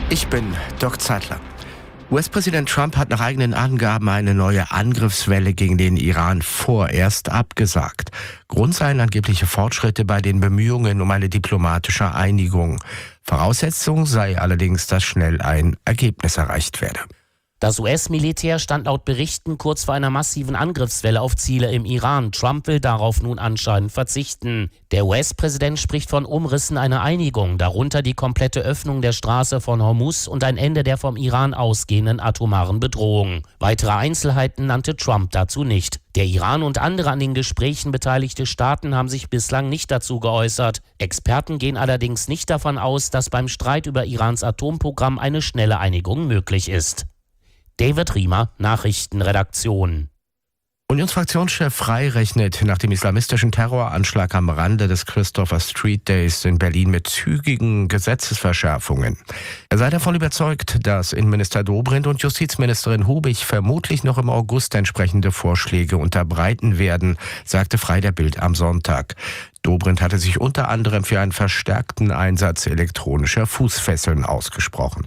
Ich bin Doc Zeitler. US-Präsident Trump hat nach eigenen Angaben eine neue Angriffswelle gegen den Iran vorerst abgesagt. Grund seien angebliche Fortschritte bei den Bemühungen um eine diplomatische Einigung. Voraussetzung sei allerdings, dass schnell ein Ergebnis erreicht werde. Das US-Militär stand laut Berichten kurz vor einer massiven Angriffswelle auf Ziele im Iran. Trump will darauf nun anscheinend verzichten. Der US-Präsident spricht von Umrissen einer Einigung, darunter die komplette Öffnung der Straße von Hormuz und ein Ende der vom Iran ausgehenden atomaren Bedrohung. Weitere Einzelheiten nannte Trump dazu nicht. Der Iran und andere an den Gesprächen beteiligte Staaten haben sich bislang nicht dazu geäußert. Experten gehen allerdings nicht davon aus, dass beim Streit über Irans Atomprogramm eine schnelle Einigung möglich ist. David Riemer, Nachrichtenredaktion. Unionsfraktionschef Frey rechnet nach dem islamistischen Terroranschlag am Rande des Christopher Street Days in Berlin mit zügigen Gesetzesverschärfungen. Er sei davon überzeugt, dass Innenminister Dobrindt und Justizministerin Hubig vermutlich noch im August entsprechende Vorschläge unterbreiten werden, sagte Frey der Bild am Sonntag. Dobrindt hatte sich unter anderem für einen verstärkten Einsatz elektronischer Fußfesseln ausgesprochen.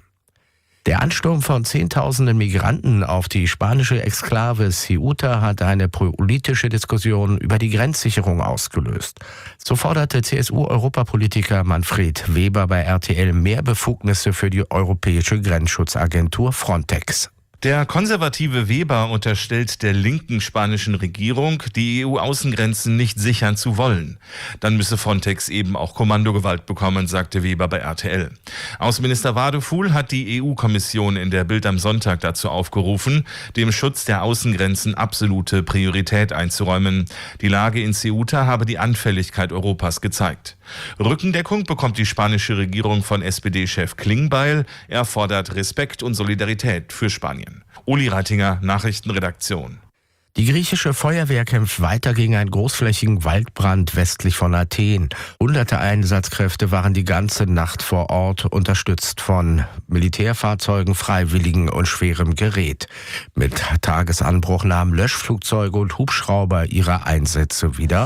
Der Ansturm von Zehntausenden Migranten auf die spanische Exklave Ceuta hat eine politische Diskussion über die Grenzsicherung ausgelöst. So forderte CSU-Europapolitiker Manfred Weber bei RTL mehr Befugnisse für die Europäische Grenzschutzagentur Frontex. Der konservative Weber unterstellt der linken spanischen Regierung, die EU-Außengrenzen nicht sichern zu wollen. Dann müsse Frontex eben auch Kommandogewalt bekommen, sagte Weber bei RTL. Außenminister Wadefuhl hat die EU-Kommission in der Bild am Sonntag dazu aufgerufen, dem Schutz der Außengrenzen absolute Priorität einzuräumen. Die Lage in Ceuta habe die Anfälligkeit Europas gezeigt. Rückendeckung bekommt die spanische Regierung von SPD-Chef Klingbeil. Er fordert Respekt und Solidarität für Spanien. Uli Reitinger, Nachrichtenredaktion. Die griechische Feuerwehr kämpft weiter gegen einen großflächigen Waldbrand westlich von Athen. Hunderte Einsatzkräfte waren die ganze Nacht vor Ort, unterstützt von Militärfahrzeugen, Freiwilligen und schwerem Gerät. Mit Tagesanbruch nahmen Löschflugzeuge und Hubschrauber ihre Einsätze wieder